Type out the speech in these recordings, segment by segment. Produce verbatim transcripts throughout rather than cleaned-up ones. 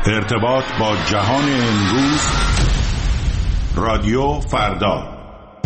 ارتباط با جهان امروز، رادیو فردا.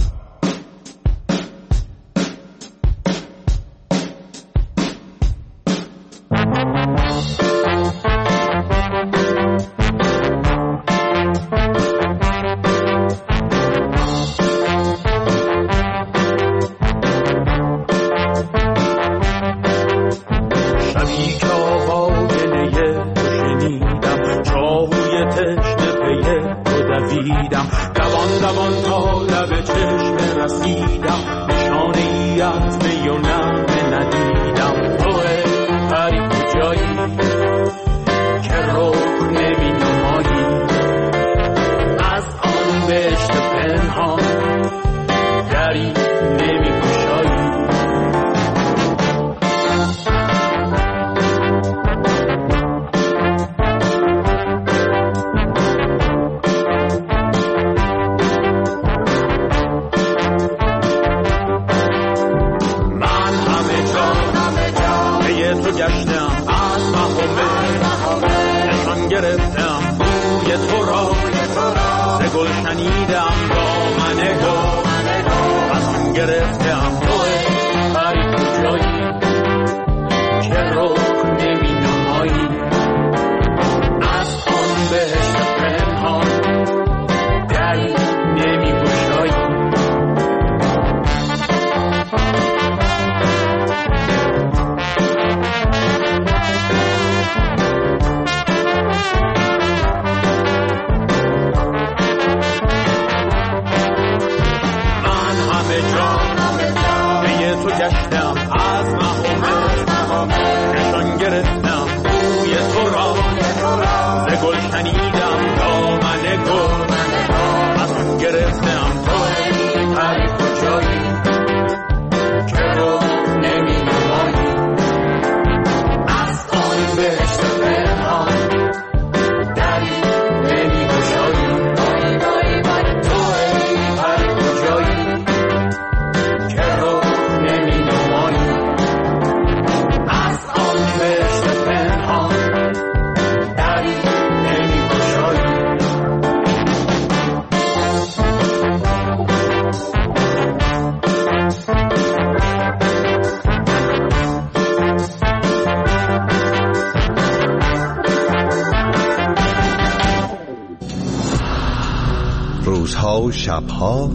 روزها و شبها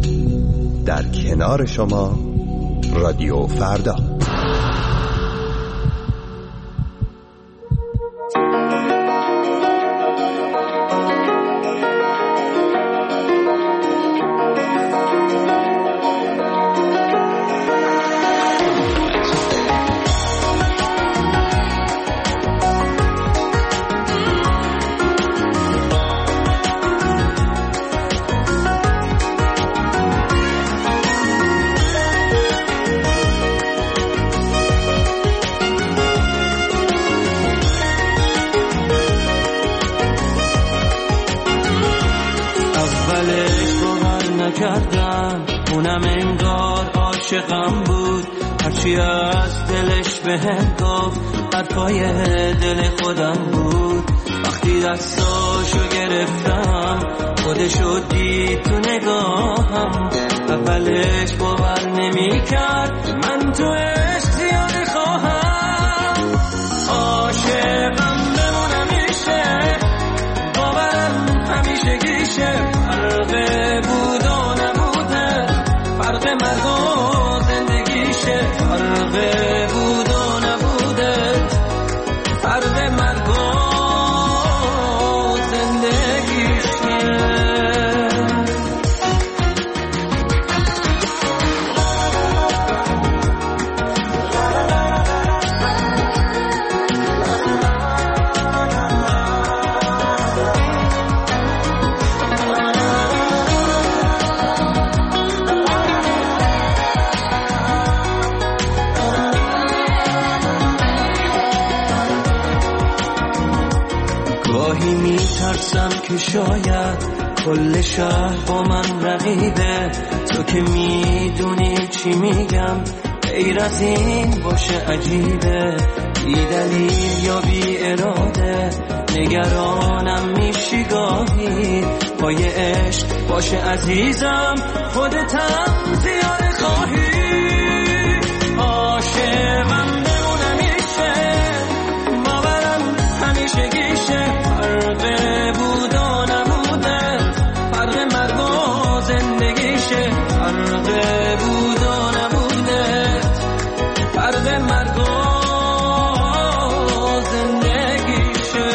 در کنار شما، رادیو فردا. کردم اونم انگار عاشقم بود، هرچی از دلش بهم گفت حرفای دل خودم بود. وقتی دستاشو گرفتم خودشو دید تو نگاهم، اولش باور نمی کرد من تو عشق زیاده خواهم. عاشقم بمونم میشه، باورم همیشه گیشه، فرق بود و نبوده، فرق مرگ و زندگیشه، فرق بود و نبوده، فرق مرگ و زندگیشه. گاهی میترسم که شاید کل شهر با من رقیبه، تو که میدونی چی میگم غیر از این باشه عجیبه، بی دلیل یا بی اراده نگرانم میشی گاهی. پای عشق باشه عزیزم خودتم زیاده خواهی. عاشقم بمونم میشه باورم همیشه گیشه. فرق بود و نبوده فرق مرگ و زندگیشه. فرق بود و نبوده فرق مرگ و زندگیشه.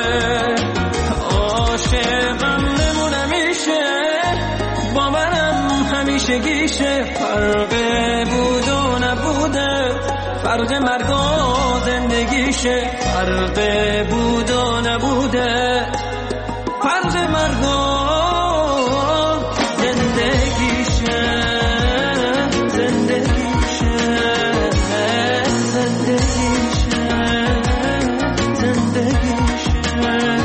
عاشقم بمونم میشه باورم همیشه گیشه. فرق بود و نبوده فرق مرگ و زندگیشه. فرق بود و نبوده فرق مرگ و زندگیشه. زندگیشه زندگیشه زندگیشه.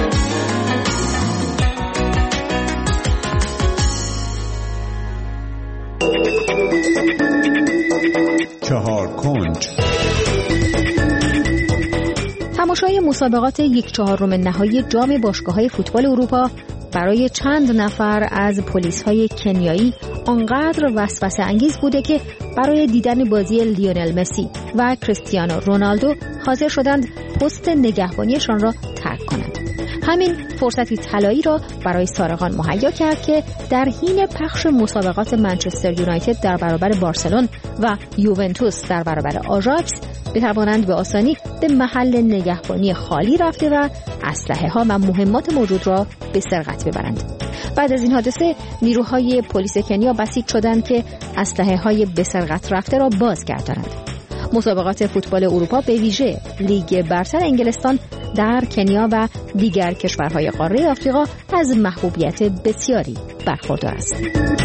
چهار کنج. تماشای مسابقات یک چهارم نهایی جام باشگاه‌های فوتبال اروپا برای چند نفر از پلیس‌های کنیایی آنقدر وسوسه انگیز بوده که برای دیدن بازی لیونل مسی و کریستیانو رونالدو حاضر شدند پست نگهبانیشان را ترک کنند. همین فرصتی طلایی را برای سارقان مهیا کرد که در حین پخش مسابقات منچستر یونایتد در برابر بارسلون و یوونتوس در برابر آژاکس بتوانند به آسانی به محل نگهبانی خالی رفته و اسلحه ها و مهمات موجود را به سرقت ببرند. بعد از این حادثه نیروهای پلیس کنیا بسیج شدند که اسلحه های به سرقت رفته را بازگردانند. مسابقات فوتبال اروپا به ویژه لیگ برتر انگلستان در کنیا و دیگر کشورهای قاره آفریقا از محبوبیت بسیاری برخوردار است.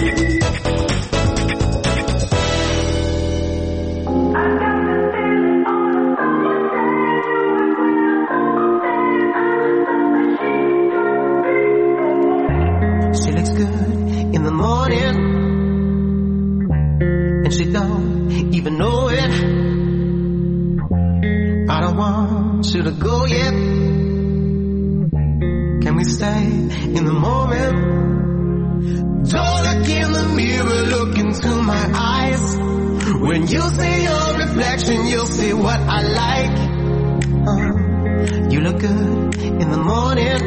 She looks good in the morning and she don't even know it. I don't want you to go yet. Can we stay in the moment? Don't look in the mirror, look into my eyes. When you see your reflection, you'll see what I like. uh, You look good in the morning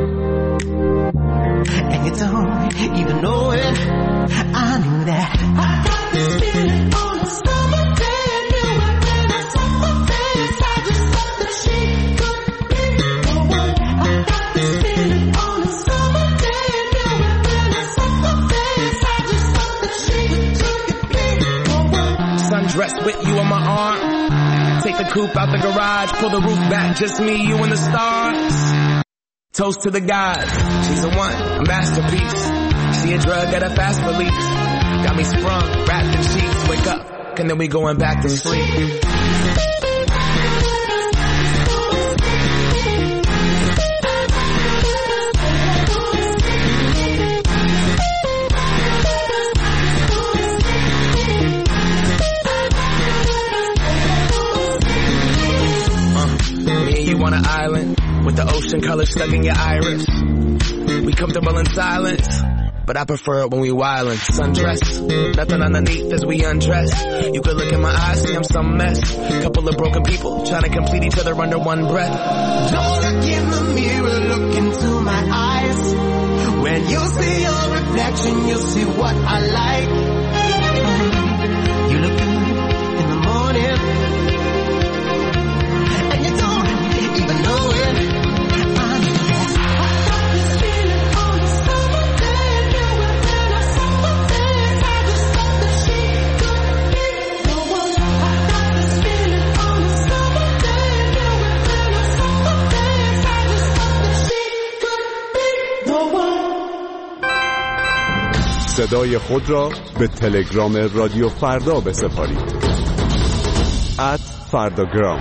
and you don't even know it. I knew that. I got this feeling on a summer day. I knew it when I saw her face. I just thought that she could be the one. I got this feeling on a summer day. I knew it when I saw her face. I just thought that she could be the one. Sundressed with you on my arm. Take the coupe out the garage. Pull the roof back. Just me, you and the stars. Toast to the gods. She's a one, a masterpiece. She a drug at a fast release. Got me sprung, wrapped in sheets. Wake up, and then we going back to sleep. Uh, me and you on an island with the ocean color stuck in your iris. We comfortable in silence, but I prefer it when we wildin'. Sundress, nothing underneath as we undress. You could look in my eyes, see I'm some mess. Couple of broken people trying to complete each other under one breath. Don't look in the mirror, look into my eyes. When you see your reflection, you'll see what I like. You look good in the morning and you don't even know it. صدای خود را به تلگرام رادیو فردا بسپارید. ات فرداگرام.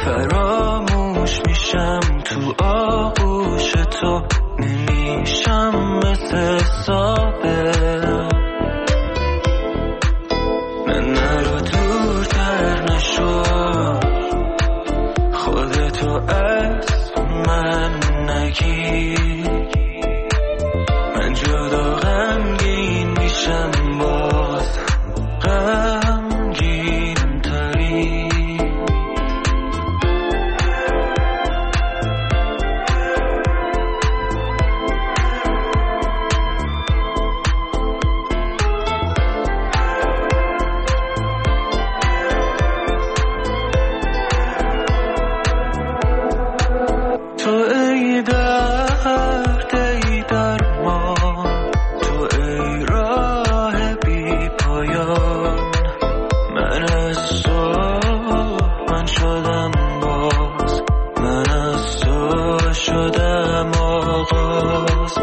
فراموش میشم تو آغوش تو، نمیشم مثل سابق. نه نرو دورتر نشو، خودتو از من نگیر. من جدا غمگین میشم باز، غمگین تری. تو ای درد ای درمان، تو ای راه بی پایان. من از تو من شدم باز، من از تو شدم آغاز.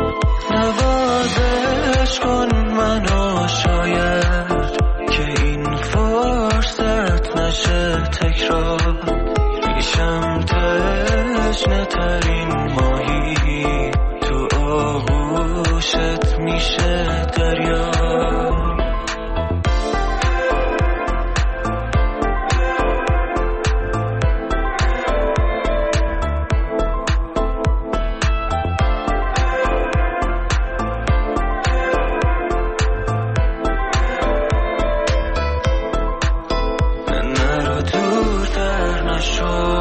نوازش کن منو شاید که این فرصت نشه تکرار. میشم تشنه ترین ماهی، تو آغوشت میشه دریا. نرو دورتر نشو،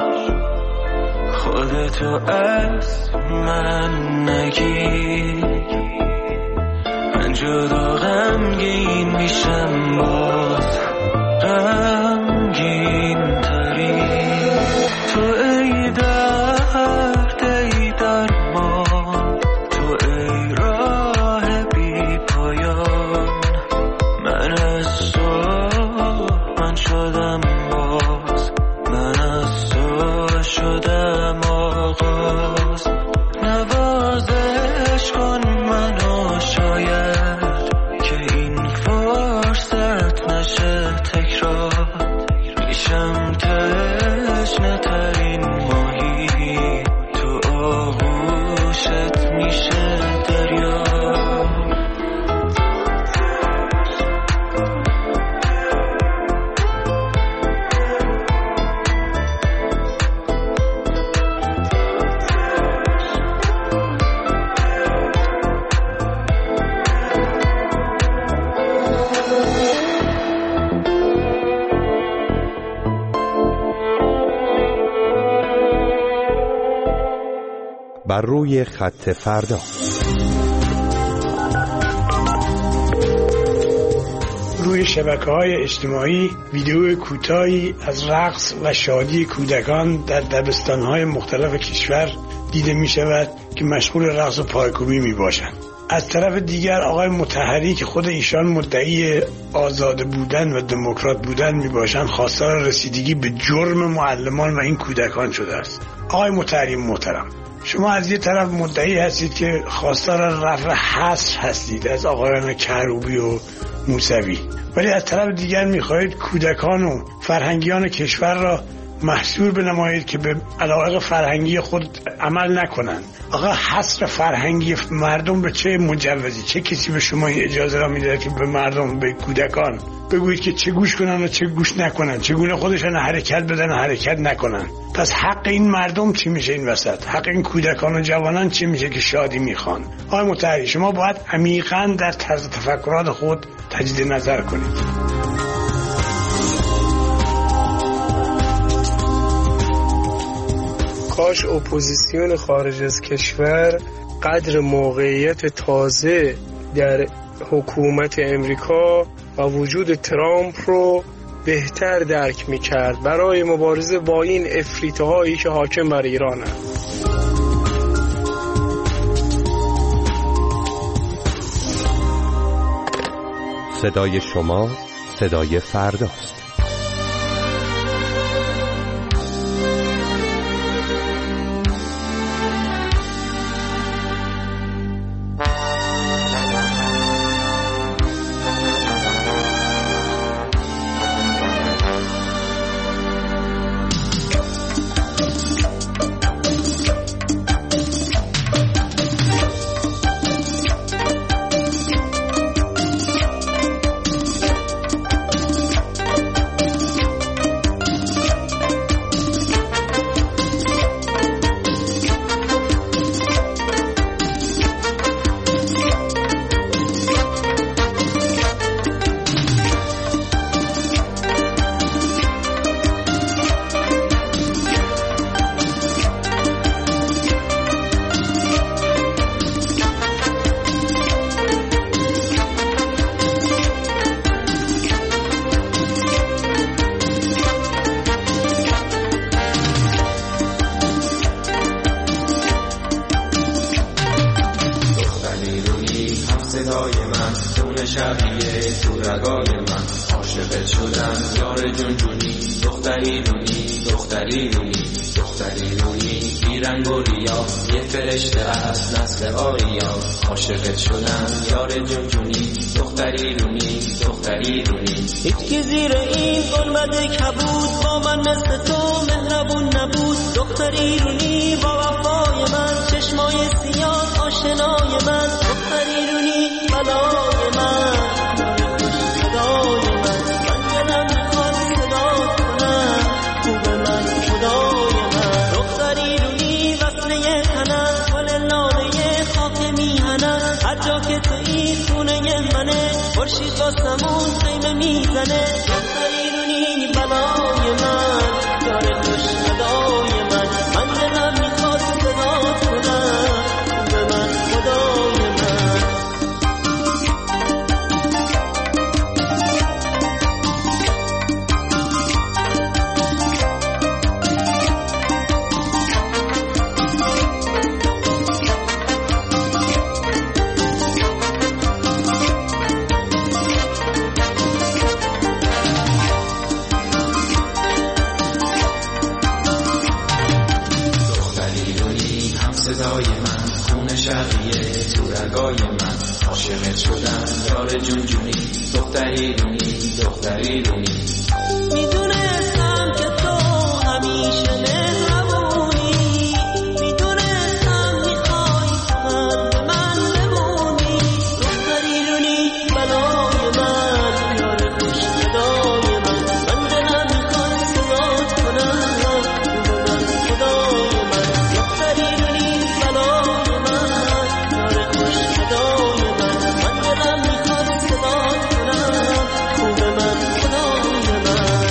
خودتو از من نگیر. من جدا غمگین میشم باز، غمگین تری. تو ای درد ای درمان، تو ای راه بی پایان. من از تو من شدم باز، من از تو شدم آغاز. نوازش کن منو شاید که این فرصت نشه تکرار. میشم تشنه ترین ماهی، تو آغوشت میشه دریا. بر روی خط فردا. روی شبکه‌های اجتماعی ویدیو کوتاهی از رقص و شادی کودکان در دبستان‌های مختلف کشور دیده می‌شود که مشغول رقص و پایکوبی می‌باشند. از طرف دیگر آقای مطهری که خود ایشان مدعی آزاد بودن و دموکرات بودن میباشند خواستار رسیدگی به جرم معلمان و این کودکان شده است. آقای مطهری محترم، شما از یه طرف مدعی هستید که خواستار رفع حصر هستید از آقایان کروبی و موسوی، ولی از طرف دیگر میخواهید کودکان و فرهنگیان کشور را محصور بنمایید که به علایق فرهنگی خود عمل نکنند. آقا حصر فرهنگی مردم به چه مجوزی؟ چه کسی به شما این اجازه را میده که به مردم، به کودکان بگویید که چه گوش کنن و چه گوش نکنن، چگونه خودشان حرکت بدن و حرکت نکنن؟ پس حق این مردم چی میشه این وسط؟ حق این کودکان و جوانان چی میشه که شادی میخوان؟ آقای مطهری، شما باید عمیقاً در طرز تفکرات خود تجدید نظر کنید. کاش اپوزیسیون خارج از کشور قدر موقعیت تازه در حکومت امریکا و وجود ترامپ رو بهتر درک می‌کرد برای مبارزه با این افریطه‌هایی که حاکم بر ایرانند. صدای شما صدای فرداست. شبیه تو رگای من، عاشقت شدم یار جون جونی، دختری رونی دختری رونی دختری رونی، بیرنگ و ریا یه فرشته از نسل آریا، عاشقت شدم یار جون جونی، دختری رونی دختری رونی. هیچ که زیر این گنبد کبود با من مثل تو مهربون نبود، دختری رونی با وفای من، چشمای سیاه آشنای من، دختری رونی بلای من، صدای من، من دلم میخواد صدات کنم، خوب من خدای من، دختری رونی وصله تنم، گل لاله خاک میهنم، هر جا که تویی خونه منه، خورشید واسمون خیمه میزنه، دختری رونی بلای من، یار خوش صدای من، من دلم میخواد صدات کنم، خوب من خدای من. صدای من خون شقیه تو رگای من، عاشقت شدم یار جون جونی، دختری رونی دختری رونی. میدونستم که تو همیشه مهربونی، میدونستم میخوای فقط به من بمونی، دختری رونی بلای من، یار خوش صدای من، من دلم میخواد صدات کنم، خوب من خدای من، دختری رونی بلای من، یار خوش صدای من، من دلم میخواد صدات کنم، خوب من خدای من.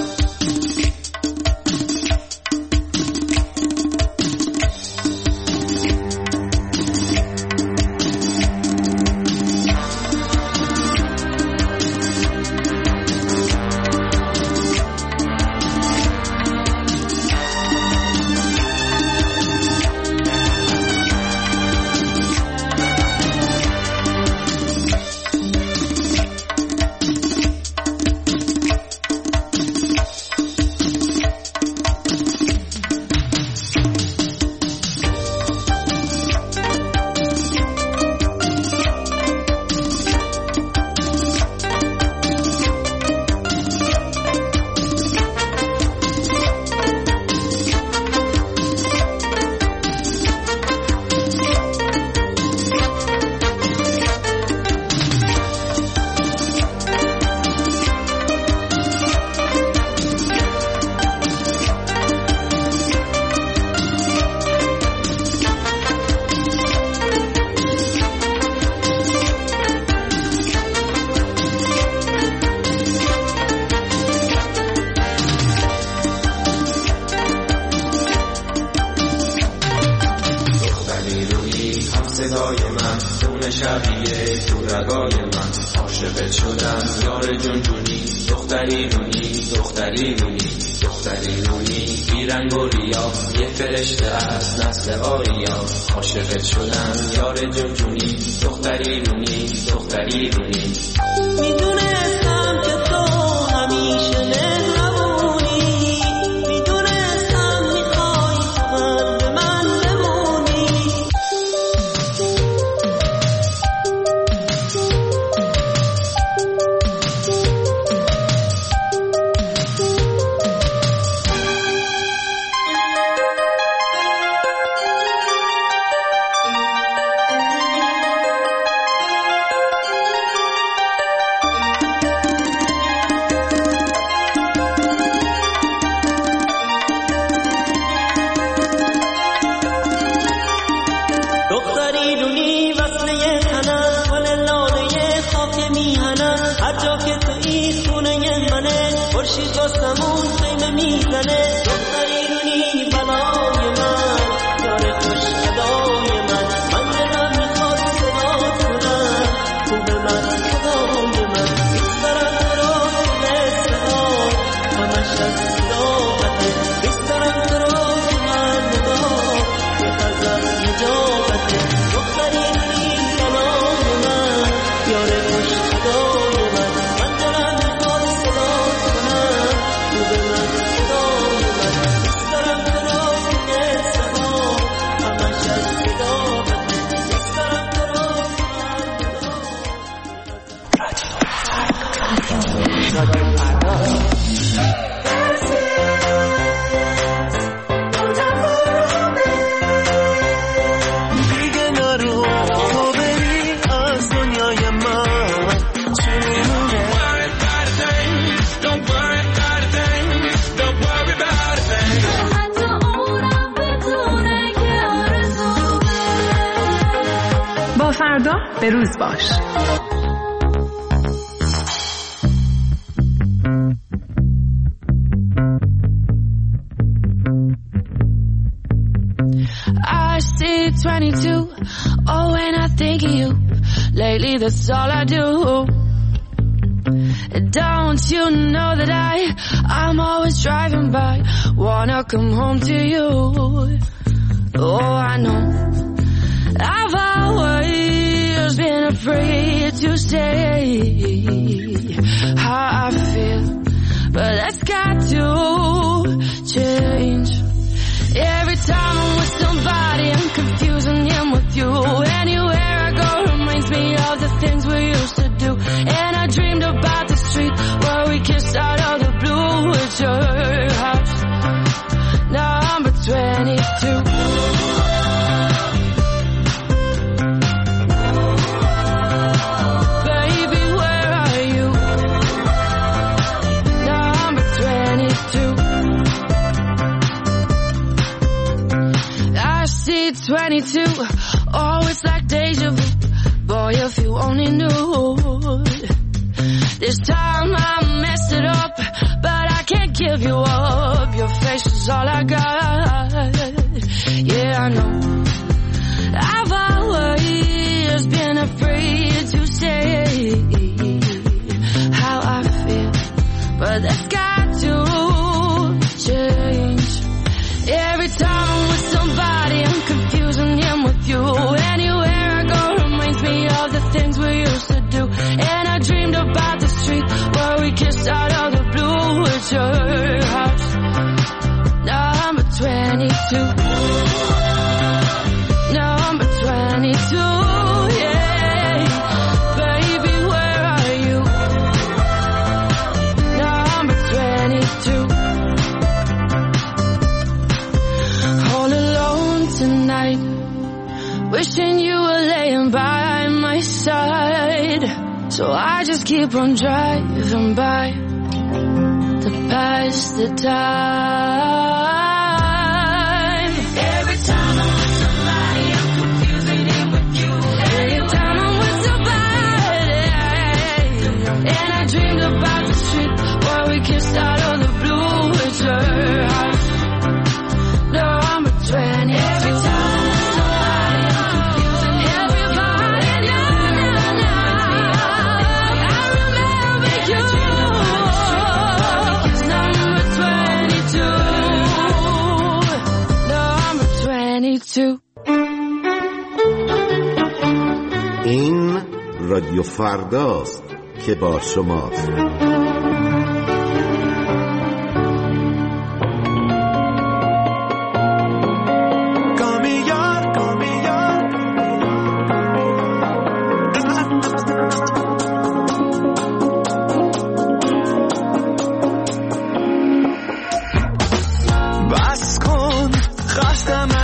صدای من خون شبیه تو رگای من، عاشقت شدم یار جون جونی، دختری رونی دختری رونی دختری رونی، بیرنگ و ریا یه فرشته از نسل آریا، عاشقت شدم یار جون جونی، دختری رونی دختری رونی. میدونستم که تو همیشه مهربونی، میدونستم میخوای فقط به من بمونی. فردا به روز باش. I see twenty-two, oh when I think of you, lately that's all I do. Don't you know that I, I'm always driving by, wanna come home to you. Oh I know, I've always been afraid to say how I feel, but that's got to change. Every time I'm with somebody, I'm confusing him with you. Anywhere I go reminds me of the things we used to do. And I dreamed about the street where we kissed out of the blue. It's your house, number twenty-two. Baby, where are you? Number twenty-two. I see twenty-two, oh it's like deja vu. Boy, if you only knew. This time I messed it up, but I can't give you up. Your face is all I got. Yeah, I know, I've always been afraid to say how I feel, but that's got to change. Every time I'm with somebody, I'm confusing him with you. Anywhere I go reminds me of the things we used to do. And I dreamed about the street where we kissed out of the blue. It's your house, number twenty-two. Number twenty-two, yeah. Baby, where are you? Number twenty-two. All alone tonight, wishing you were laying by my side. So I just keep on driving by to pass the time. Every time I'm with somebody, I'm confusing him with you. Every time I'm with somebody, and I dreamed about the street where we kissed out of the blue. It's your house, number twenty. Every time I'm with somebody, I'm confusing everybody. No, no, no. I remember you. Number twenty-two. Number twenty-two. این رادیو فرداست که با شماست. بس کن خستم